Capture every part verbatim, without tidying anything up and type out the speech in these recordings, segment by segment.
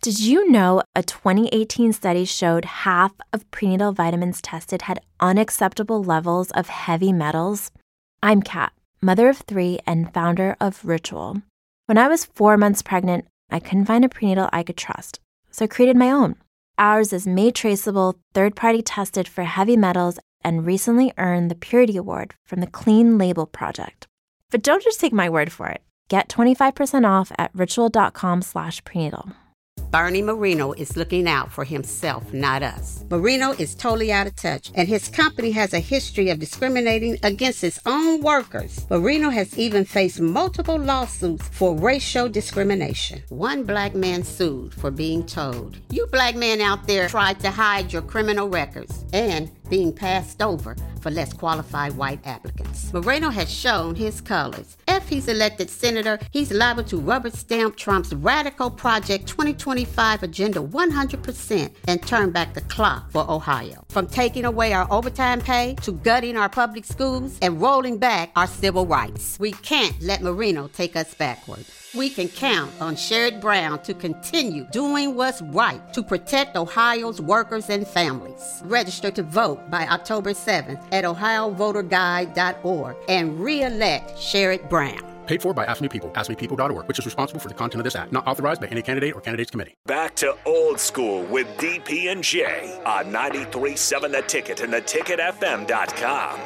Did you know a twenty eighteen study showed half of prenatal vitamins tested had unacceptable levels of heavy metals? I'm Kat, mother of three and founder of Ritual. When I was four months pregnant, I couldn't find a prenatal I could trust, so I created my own. Ours is made traceable, third-party tested for heavy metals, and recently earned the Purity Award from the Clean Label Project. But don't just take my word for it. Get twenty-five percent off at ritual.com slash prenatal. Bernie Marino is looking out for himself, not us. Marino is totally out of touch, and his company has a history of discriminating against its own workers. Marino has even faced multiple lawsuits for racial discrimination. One black man sued for being told, "You black men out there tried to hide your criminal records," and being passed over for less qualified white applicants. Moreno has shown his colors. If he's elected senator, he's liable to rubber stamp Trump's radical Project twenty twenty-five agenda one hundred percent and turn back the clock for Ohio. From taking away our overtime pay to gutting our public schools and rolling back our civil rights. We can't let Marino take us backward. We can count on Sherrod Brown to continue doing what's right to protect Ohio's workers and families. Register to vote by October seventh at ohio voter guide dot org and re-elect Sherrod Brown. Paid for by Ask Me People, ask me people dot org, which is responsible for the content of this act. Not authorized by any candidate or candidates committee. Back to Old School with D P and J on ninety-three point seven The Ticket and the ticket f m dot com.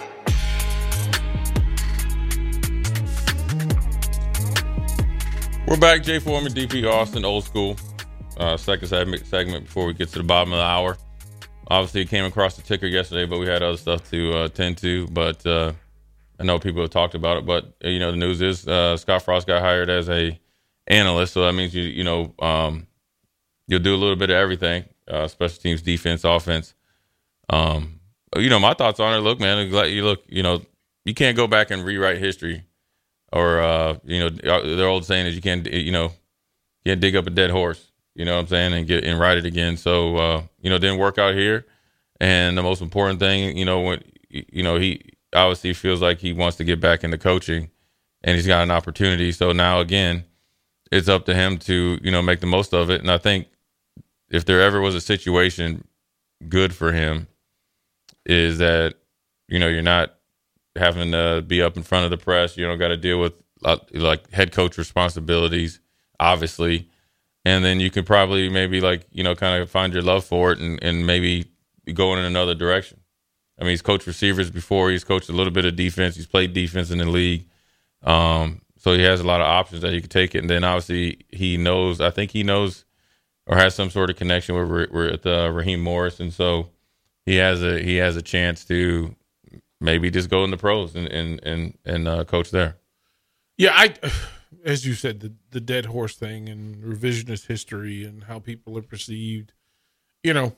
We're back, Jay Foreman, D P Austin, Old School. Uh, second segment before we get to the bottom of the hour. Obviously, it came across the ticker yesterday, but we had other stuff to uh, tend to. But uh, I know people have talked about it. But, you know, the news is uh, Scott Frost got hired as a analyst. So that means, you you know, um, you'll do a little bit of everything, uh, special teams, defense, offense. Um, you know, my thoughts on it, look, man, you look, you know, you can't go back and rewrite history. Or, uh, you know, their old saying is you can't, you know, you can't dig up a dead horse, you know what I'm saying, and get and ride it again. So, uh, you know, it didn't work out here. And the most important thing, you know, when, you know, he obviously feels like he wants to get back into coaching and he's got an opportunity. So now, again, it's up to him to, you know, make the most of it. And I think if there ever was a situation good for him is that, you know, you're not having to be up in front of the press. You don't got to deal with uh, like head coach responsibilities, obviously. And then you can probably maybe like, you know, kind of find your love for it and, and maybe go in another direction. I mean, he's coached receivers before. He's coached a little bit of defense. He's played defense in the league. Um, so he has a lot of options that he could take it. And then obviously he knows, I think he knows or has some sort of connection with, with uh, Raheem Morris. And so he has a, he has a chance to maybe just go in the pros and and and, and uh, coach there. Yeah, I, as you said, the the dead horse thing and revisionist history and how people are perceived. You know,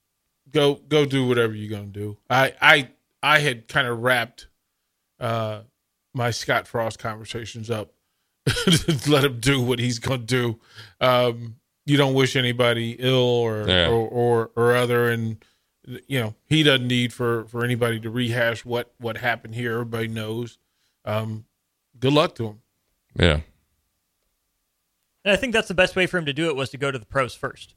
go go do whatever you're gonna do. I I I had kind of wrapped uh, my Scott Frost conversations up. Let him do what he's gonna do. Um, you don't wish anybody ill or yeah. or, or or other and. You know, he doesn't need for, for anybody to rehash what, what happened here. Everybody knows. Um, good luck to him. Yeah. And I think that's the best way for him to do it was to go to the pros first.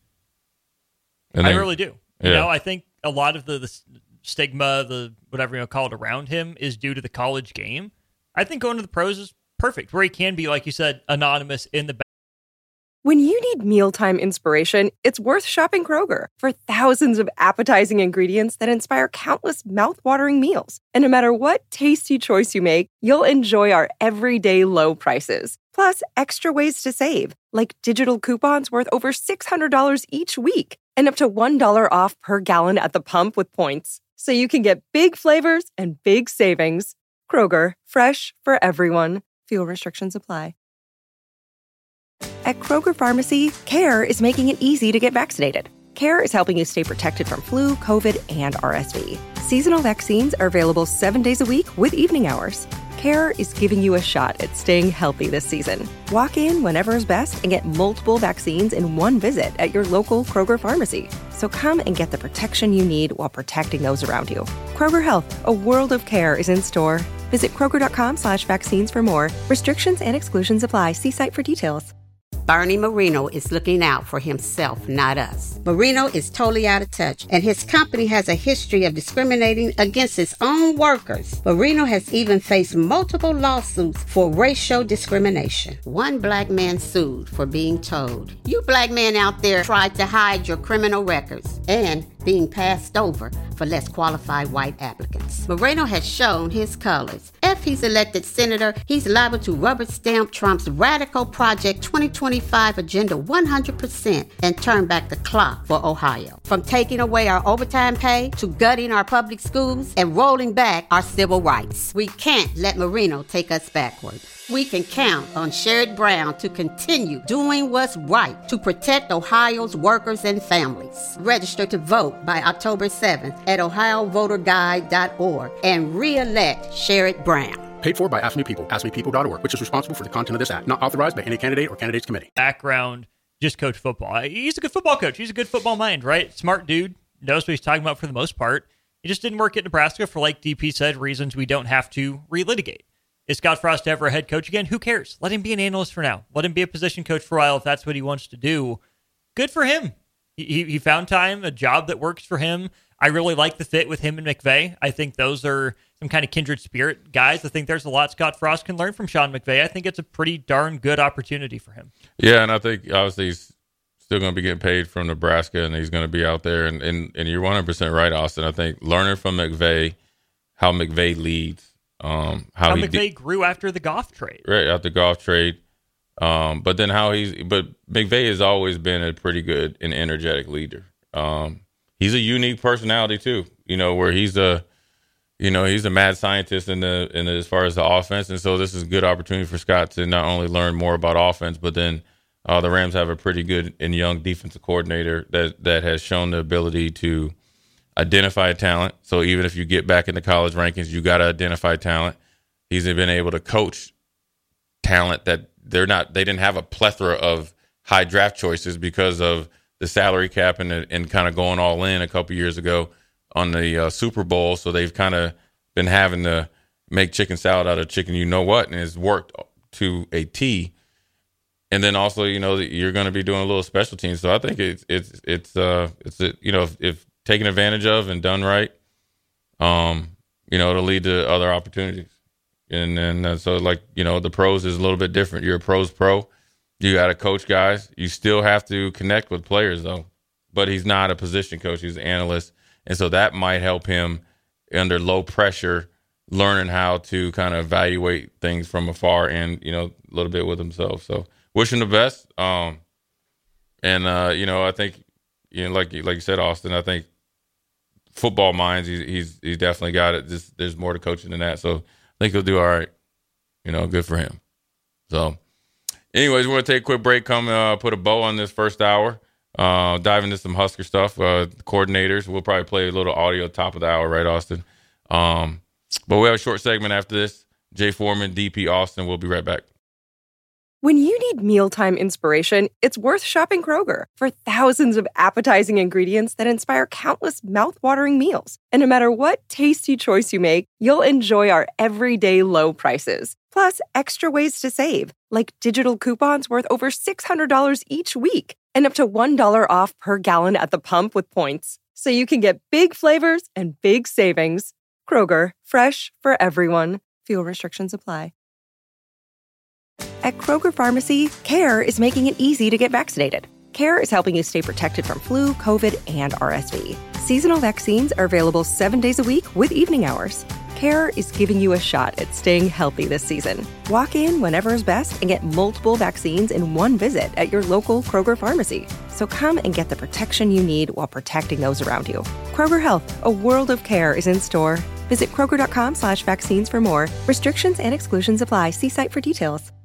And I then, really do. Yeah. You know, I think a lot of the, the stigma, the whatever you know, call it around him is due to the college game. I think going to the pros is perfect, where he can be, like you said, anonymous in the back. When you need mealtime inspiration, it's worth shopping Kroger for thousands of appetizing ingredients that inspire countless mouthwatering meals. And no matter what tasty choice you make, you'll enjoy our everyday low prices. Plus, extra ways to save, like digital coupons worth over six hundred dollars each week and up to one dollar off per gallon at the pump with points. So you can get big flavors and big savings. Kroger, fresh for everyone. Fuel restrictions apply. At Kroger Pharmacy, CARE is making it easy to get vaccinated. CARE is helping you stay protected from flu, COVID, and R S V. Seasonal vaccines are available seven days a week with evening hours. CARE is giving you a shot at staying healthy this season. Walk in whenever is best and get multiple vaccines in one visit at your local Kroger Pharmacy. So come and get the protection you need while protecting those around you. Kroger Health, a world of care is in store. Visit Kroger.com slash vaccines for more. Restrictions and exclusions apply. See site for details. Bernie Marino is looking out for himself, not us. Marino is totally out of touch, and his company has a history of discriminating against its own workers. Marino has even faced multiple lawsuits for racial discrimination. One black man sued for being told, "You black men out there tried to hide your criminal records," and being passed over for less qualified white applicants. Moreno has shown his colors. If he's elected senator, he's liable to rubber stamp Trump's radical Project twenty twenty-five agenda one hundred percent and turn back the clock for Ohio. From taking away our overtime pay to gutting our public schools and rolling back our civil rights. We can't let Marino take us backward. We can count on Sherrod Brown to continue doing what's right to protect Ohio's workers and families. Register to vote by October seventh at ohio voter guide dot org and re-elect Sherrod Brown. Paid for by Ask Me People, ask me people dot org, which is responsible for the content of this ad. Not authorized by any candidate or candidates committee. Background, just coach football. He's a good football coach. He's a good football mind, right? Smart dude. Knows what he's talking about for the most part. He just didn't work at Nebraska for, like D P said, reasons we don't have to relitigate. Is Scott Frost ever a head coach again? Who cares? Let him be an analyst for now. Let him be a position coach for a while if that's what he wants to do. Good for him. He, he found time, a job that works for him. I really like the fit with him and McVay. I think those are some kind of kindred spirit guys. I think there's a lot Scott Frost can learn from Sean McVay. I think it's a pretty darn good opportunity for him. Yeah, and I think obviously he's still going to be getting paid from Nebraska, and he's going to be out there. And, and, and you're one hundred percent right, Austin. I think learning from McVay, how McVay leads, um, how, how he McVay de- grew after the Goff trade. Right, after the Goff trade. Um, but then how he's – but McVay has always been a pretty good and energetic leader. Um, he's a unique personality too, you know, where he's a – you know, he's a mad scientist in the in the, as far as the offense, and so this is a good opportunity for Scott to not only learn more about offense, but then uh, the Rams have a pretty good and young defensive coordinator that that has shown the ability to identify talent. So even if you get back in the college rankings, you got to identify talent. He's been able to coach talent that they're not. They didn't have a plethora of high draft choices because of the salary cap and and kind of going all in a couple years ago on the uh, Super Bowl, so they've kind of been having to make chicken salad out of chicken, you know what, and it's worked to a T. And then also, you know, you're going to be doing a little special teams, so I think it's it's it's uh it's a, you know if, if taken advantage of and done right, um, you know, it'll lead to other opportunities. And then uh, so like you know, the pros is a little bit different. You're a pros pro, you got to coach guys. You still have to connect with players though, but he's not a position coach; he's an analyst. And so that might help him under low pressure, learning how to kind of evaluate things from afar and, you know, a little bit with himself. So wish him the best. Um, and, uh, you know, I think, you know, like, like you said, Austin, I think football minds, he's, he's, he's definitely got it. Just, there's more to coaching than that. So I think he'll do all right. You know, good for him. So anyways, we're going to take a quick break, come uh, put a bow on this first hour. Uh, dive into some Husker stuff. Uh, coordinators. We'll probably play a little audio top of the hour, right, Austin? Um, but we have a short segment after this. Jay Foreman, D P Austin. We'll be right back. When you need mealtime inspiration, it's worth shopping Kroger for thousands of appetizing ingredients that inspire countless mouthwatering meals. And no matter what tasty choice you make, you'll enjoy our everyday low prices. Plus, extra ways to save, like digital coupons worth over six hundred dollars each week and up to one dollar off per gallon at the pump with points. So you can get big flavors and big savings. Kroger, fresh for everyone. Fuel restrictions apply. At Kroger Pharmacy, CARE is making it easy to get vaccinated. CARE is helping you stay protected from flu, COVID, and R S V. Seasonal vaccines are available seven days a week with evening hours. CARE is giving you a shot at staying healthy this season. Walk in whenever is best and get multiple vaccines in one visit at your local Kroger pharmacy. So come and get the protection you need while protecting those around you. Kroger Health, a world of care is in store. Visit Kroger.com slash vaccines for more. Restrictions and exclusions apply. See site for details.